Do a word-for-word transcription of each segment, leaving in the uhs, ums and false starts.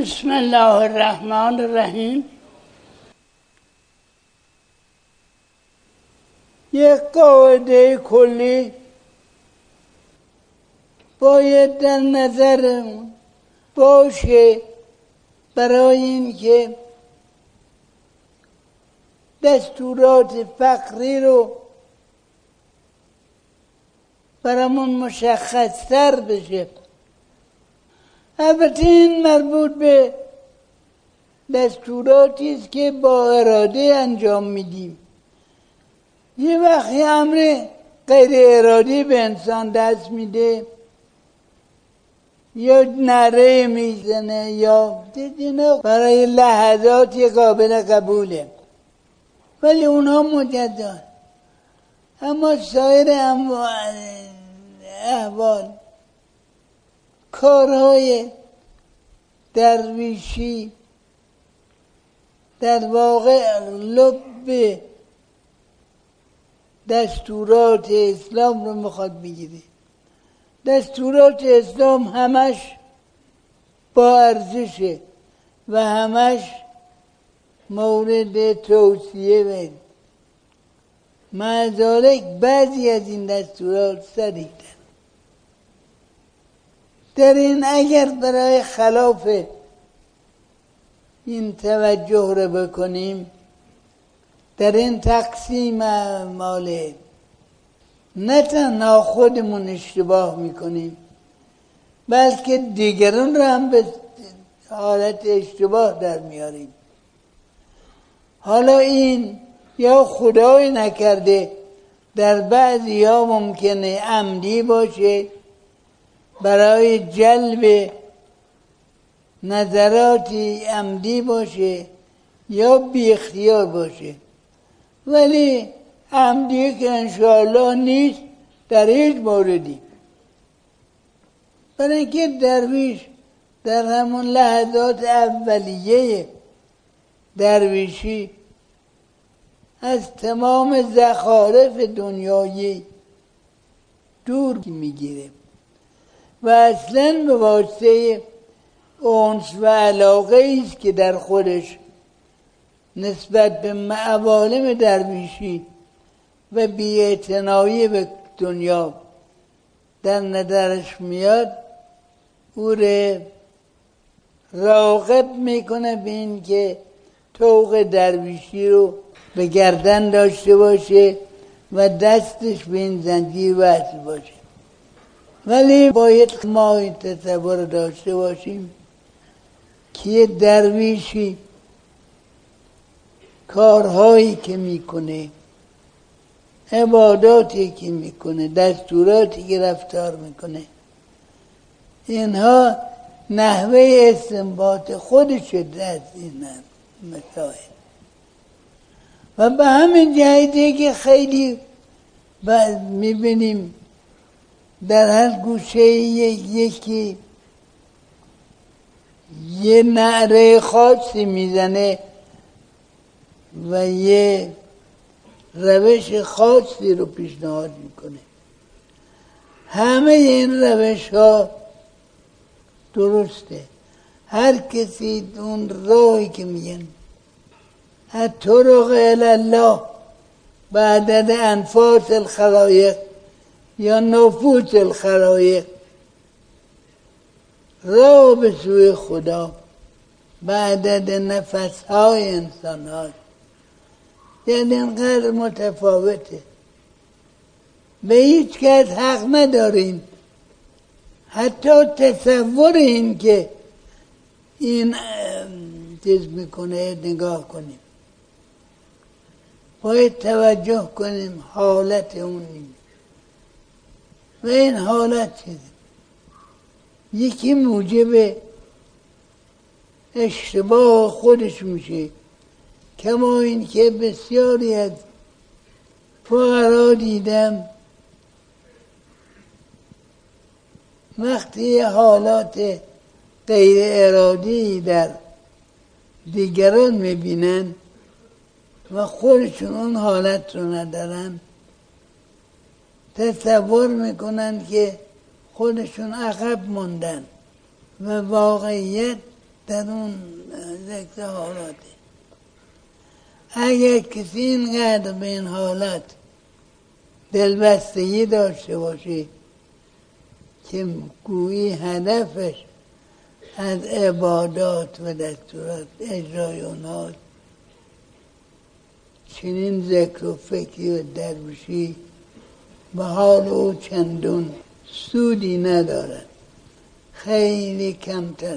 بسم الله الرحمن الرحیم. یک قاعده کلی باید در نظرمون باشه برای اینکه دستورات فقری رو برامون مشخص‌تر بشه. البته این مربوط به دستوراتی است که با اراده انجام میدیم. یه وقتی امر غیر ارادی به انسان دست میده یا نعره میزنه یا دیدینا برای لحظاتی قابل قبوله، ولی اونها مجدد. اما سایر احوال کارهای درویشی در واقع لب دستورات اسلام رو میخواد بگیره. دستورات اسلام همش با ارزشه و همش مورد توصیه و مع ذالک بعضی از این دستورات سریع‌تر. در این اگر برای خلاف این توجه رو بکنیم، در این تقسیم اعمال نه تنها خودمون اشتباه میکنیم بلکه دیگران رو هم به حالت اشتباه در میاریم. حالا این یا خدای نکرده در بعضی ها ممکنه عمدی باشه برای جلب نظراتی عمدی باشه یا بی اختیار باشه، ولی عمدی که انشاءالله نیست در هیچ موردی. برای اینکه درویش در همون لحظات اولیه درویشی از تمام زخارف دنیایی دور میگیره و اصلا به واسطه انس و علاقه است که در خودش نسبت به عوالم درویشی و بی‌اعتنایی به دنیا در نظرش میاد، او را راغب میکنه به این که طوق درویشی رو به گردن داشته باشه و دستش به این زنجیر وصل باشه. ولی باید ما این تصور داشته باشیم که درویشی کارهایی که میکنه، عباداتی که میکنه، دستوراتی که رفتار میکنه، اینها نحوه استنباط خودش از این مسائل و به همین جهته که خیلی میبینیم در هر گوشه یکی یه نعره خاصی میزنه و یه روش خاصی رو پیشنهاد میکنه. همه این روش ها درسته. هر کسی اون راهی که میگن الطرق الی الله بعدد انفاس الخلایق یا نفوس الخلایق، راه به سوی خدا بعدد نفس های انسان هاست. یعنی اینقدر متفاوته، به هیچ کس حق نداریم حتی تصور این که این چیز میکنه نگاه کنیم. باید توجه کنیم حالت اون این و این حالت چیزه. یکی موجب اشتباه خودش میشه، کما این که بسیاری از فقرا دیدم وقتی حالات غیر ارادی در دیگران میبینن و خودشون اون حالت رو ندارن، تصور میکنن که خودشون عقب موندن و واقعیت در اون ذکر حالاته. اگر کسی اینقدر به این حالت دلبستگی داشته باشه که گویی هدفش از عبادات و دستورات اجرای اونهاست، چنین ذکر و فکری و درویشی به حال او چندون سودی ندارد، خیلی کمتر.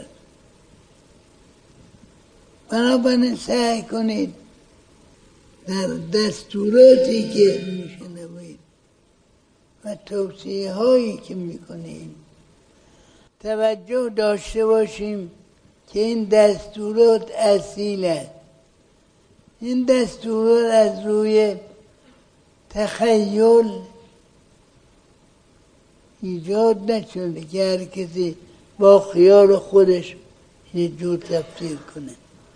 بنابراین سعی کنید در دستوراتی که میشنوید و توصیه هایی که میکنیم توجه داشته باشیم که این دستورات اصیل است. این دستورات از روی تخیل ایجاد نشده که هر کسی با خیال خودش یه جور تفسیر کنه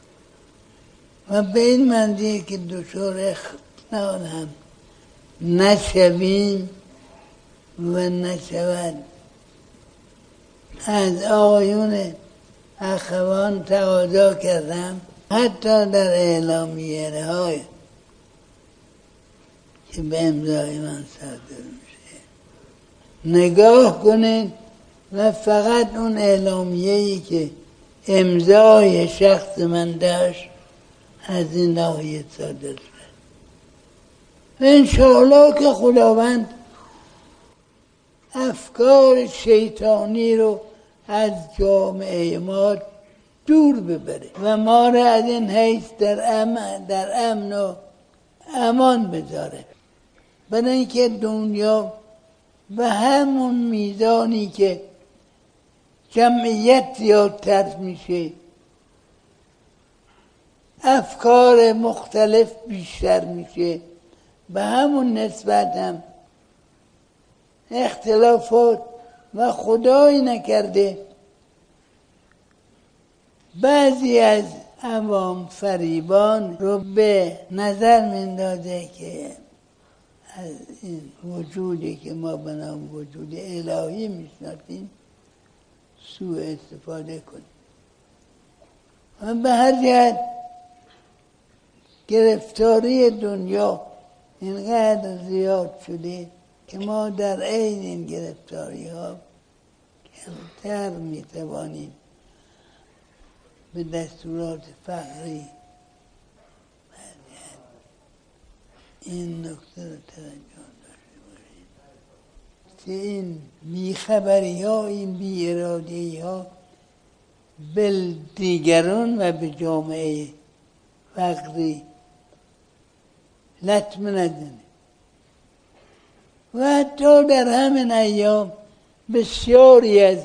و به این منظور که دچار اختلال هم نشویم و نشود. از آقایون اخوان تقاضا کردم حتی در اعلامیه های که به امضای من صادر میشه نگاه کنید و فقط اون اعلامیه‌ای که امضای شخص من داشت از این ناحیه صادر شد و انشاءالله که خداوند افکار شیطانی رو از جامعه ما دور ببره و ما را از این حیث در امن, در امن و امان بذاره. برای اینکه دنیا به همون میزانی که جمعیت زیادتر میشه افکار مختلف بیشتر میشه، به همون نسبت هم اختلافات و خدایی نکرده بعضی از عوام فریبان رو به نظر میندازه که از این وجودی که ما به نام وجود الهی میشناسیم سوء استفاده کنیم و به هر جهت گرفتاری دنیا اینقدر زیاد شده که ما در عین این گرفتاری ها کمتر میتوانیم به دستورات فقری این نکته رو توجه داشته باشید که این بیخبری ها، این بی ارادی ها به دیگران و به جامعه فقری لطمه نزنه. و حتی در همین ایام بسیاری از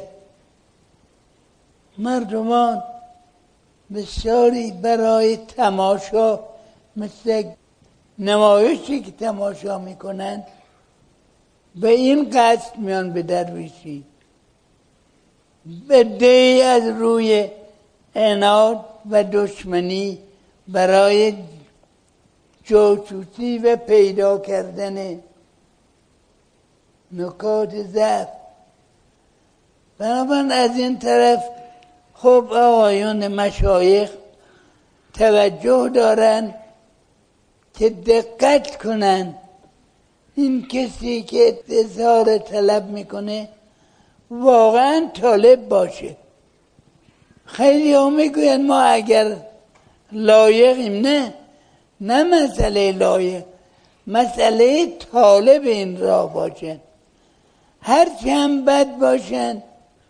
مردمان بسیاری برای تماشا مثل نمایشی که تماشا میکنن به این قصد میان به درویشی، به دی از روی عناد و دشمنی برای جاسوسی و پیدا کردن نکات ضعف. بنابراین از این طرف خب آقایون مشایخ توجه دارن که دقت کنن این کسی که اظهار طلب میکنه واقعا طالب باشه. خیلی ها میگوین ما اگر لایقیم، نه نه مسئله لایق، مسئله طالب این راه باشن. هرچی هم بد باشن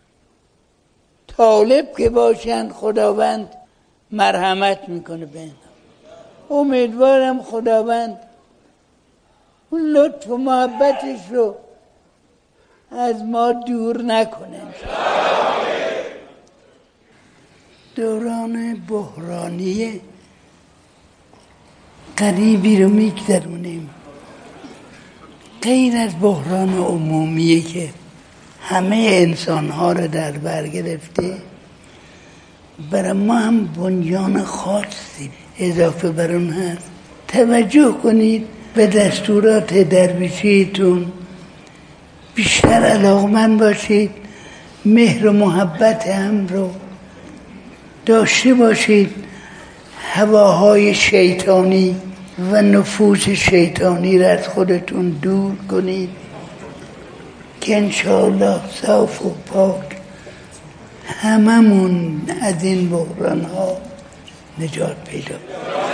طالب که باشن خداوند مرحمت میکنه به اینا. امیدوارم خداوند اون لطف و محبتش رو از ما دور نکنه. دوران بحرانی قریبی رو میگذرونیم، غیر از بحران عمومی که همه انسان‌ها رو در بر گرفته. برای ما هم بنیان خاصی اضافه بر اون هست. توجه کنید به دستورات درویشیتون، بیشتر علاقمند باشید، مهر و محبت هم رو داشته باشید هواهای شیطانی و نفوذ شیطانی را از خودتون دور کنید که انشاءالله صاف و پاک هممون از این بحران ها نجات پیدا کنیم.